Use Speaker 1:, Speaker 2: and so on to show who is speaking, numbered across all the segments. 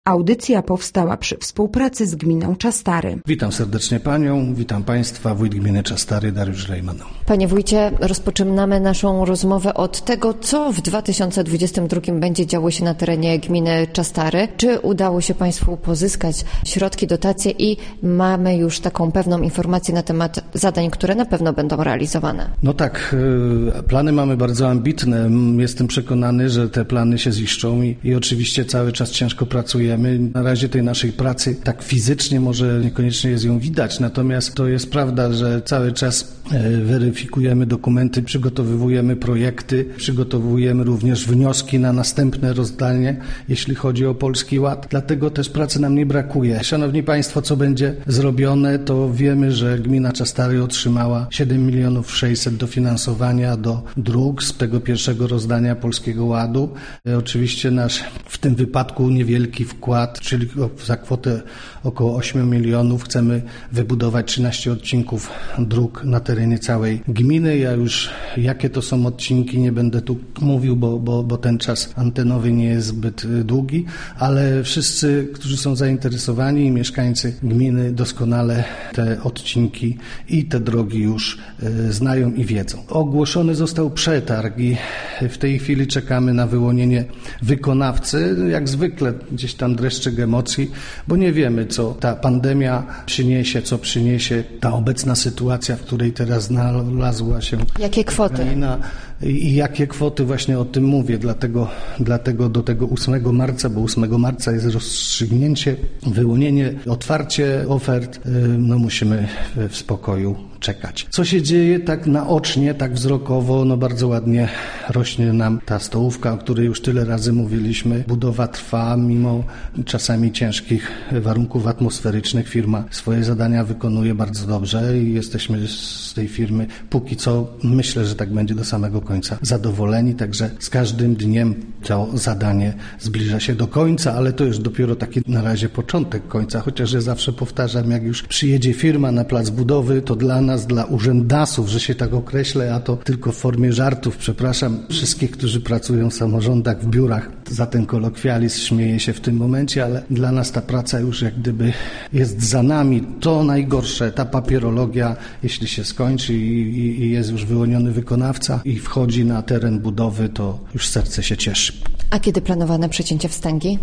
Speaker 1: Audycja powstała przy współpracy z gminą Czastary.
Speaker 2: Witam serdecznie Panią, witam Państwa, wójt gminy Czastary Dariusz Lejman.
Speaker 3: Panie wójcie, rozpoczynamy naszą rozmowę od tego, co w 2022 będzie działo się na terenie gminy Czastary. Czy udało się Państwu pozyskać środki, dotacje i mamy już taką pewną informację na temat zadań, które na pewno będą realizowane?
Speaker 2: No tak, plany mamy bardzo ambitne. Jestem przekonany, że te plany się ziszczą i oczywiście cały czas ciężko pracujemy. Na razie tej naszej pracy tak fizycznie może niekoniecznie jest ją widać, natomiast to jest prawda, że cały czas weryfikujemy dokumenty, przygotowujemy projekty, przygotowujemy również wnioski na następne rozdanie, jeśli chodzi o Polski Ład. Dlatego też pracy nam nie brakuje. Szanowni Państwo, co będzie zrobione, to wiemy, że gmina Czastary otrzymała 7 600 000 dofinansowania do dróg z tego pierwszego rozdania Polskiego Ładu. Oczywiście nasz w tym wypadku niewielki wkład, czyli za kwotę około 8 milionów chcemy wybudować 13 odcinków dróg na terenie całej gminy. Ja już jakie to są odcinki nie będę tu mówił, bo ten czas antenowy nie jest zbyt długi, ale wszyscy, którzy są zainteresowani i mieszkańcy gminy doskonale te odcinki i te drogi już znają i wiedzą. Ogłoszony został przetarg i w tej chwili czekamy na wyłonienie wykonawcy. Jak zwykle gdzieś tam dreszczyk emocji, bo nie wiemy, co ta pandemia przyniesie, co przyniesie ta obecna sytuacja, w której teraz znalazła się
Speaker 3: jakie kwoty? Ukraina
Speaker 2: i jakie kwoty, właśnie o tym mówię, dlatego do tego 8 marca, bo 8 marca jest rozstrzygnięcie, wyłonienie, otwarcie ofert, no musimy w spokoju czekać. Co się dzieje tak naocznie, tak wzrokowo, no bardzo ładnie rośnie nam ta stołówka, o której już tyle razy mówiliśmy. Budowa trwa, mimo czasami ciężkich warunków atmosferycznych. Firma swoje zadania wykonuje bardzo dobrze i jesteśmy z tej firmy póki co, myślę, że tak będzie do samego końca, zadowoleni, także z każdym dniem to zadanie zbliża się do końca, ale to już dopiero taki na razie początek końca, chociaż ja zawsze powtarzam, jak już przyjedzie firma na plac budowy, to dla nas, dla urzędasów, że się tak określę, a to tylko w formie żartów, przepraszam wszystkich, którzy pracują w samorządach, w biurach, za ten kolokwializm śmieję się w tym momencie, ale dla nas ta praca już jak gdyby jest za nami. To najgorsze, ta papierologia, jeśli się skończy i jest już wyłoniony wykonawca i wchodzi na teren budowy, to już serce się cieszy.
Speaker 3: A kiedy planowane przecięcie wstęgi?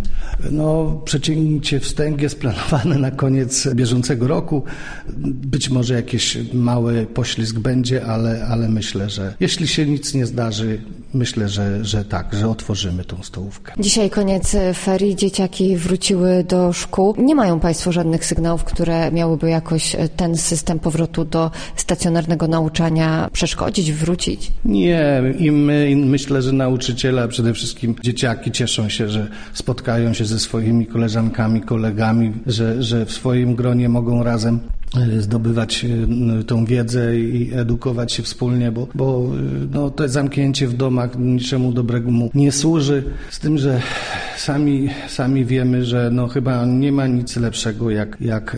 Speaker 2: No, przecięcie wstęgi jest planowane na koniec bieżącego roku. Być może jakiś mały poślizg będzie, ale myślę, że jeśli się nic nie zdarzy, myślę, że tak, że otworzymy tą stołówkę.
Speaker 3: Dzisiaj koniec ferii, dzieciaki wróciły do szkół. Nie mają Państwo żadnych sygnałów, które miałyby jakoś ten system powrotu do stacjonarnego nauczania przeszkodzić, wrócić?
Speaker 2: Nie, i myślę, że nauczyciele, a przede wszystkim dzieciaki cieszą się, że spotkają się ze swoimi koleżankami, kolegami, że w swoim gronie mogą razem zdobywać tą wiedzę i edukować się wspólnie, bo no, to zamknięcie w domach niczemu dobremu nie służy. Z tym, że sami wiemy, że no, chyba nie ma nic lepszego jak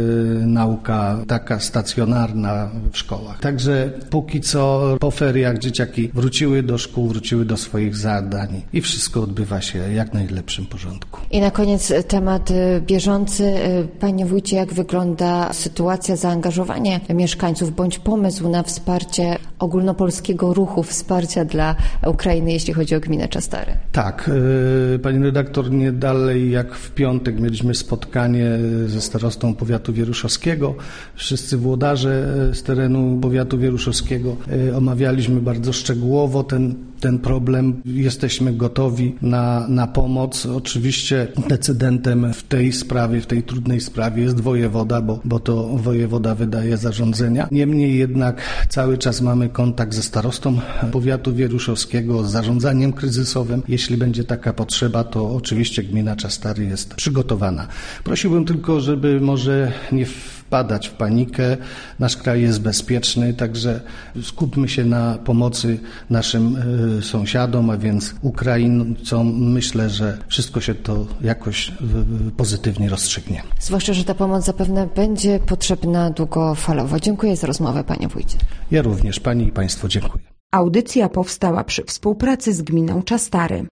Speaker 2: nauka taka stacjonarna w szkołach. Także póki co po feriach dzieciaki wróciły do szkół, wróciły do swoich zadań i wszystko odbywa się jak w najlepszym porządku.
Speaker 3: I na koniec temat bieżący. Panie wójcie, jak wygląda sytuacja, zaangażowanie mieszkańców bądź pomysł na wsparcie ogólnopolskiego ruchu wsparcia dla Ukrainy, jeśli chodzi o gminę Czastary?
Speaker 2: Tak, pani redaktor, nie dalej jak w piątek mieliśmy spotkanie ze starostą powiatu wieruszowskiego. Wszyscy włodarze z terenu powiatu wieruszowskiego omawialiśmy bardzo szczegółowo ten problem. Jesteśmy gotowi na pomoc. Oczywiście decydentem w tej sprawie, w tej trudnej sprawie jest wojewoda, bo to wojewoda wydaje zarządzenia. Niemniej jednak cały czas mamy kontakt ze starostą powiatu wieruszowskiego, z zarządzaniem kryzysowym. Jeśli będzie taka potrzeba, to oczywiście gmina Czastary jest przygotowana. Prosiłbym tylko, żeby może nie wpadać w panikę. Nasz kraj jest bezpieczny, także skupmy się na pomocy naszym sąsiadom, a więc Ukraińcom. Myślę, że wszystko się to jakoś pozytywnie rozstrzygnie.
Speaker 3: Zwłaszcza, że ta pomoc zapewne będzie potrzebna długofalowo. Dziękuję za rozmowę, panie wójcie.
Speaker 2: Ja również, pani i państwo dziękuję.
Speaker 1: Audycja powstała przy współpracy z gminą Czastary.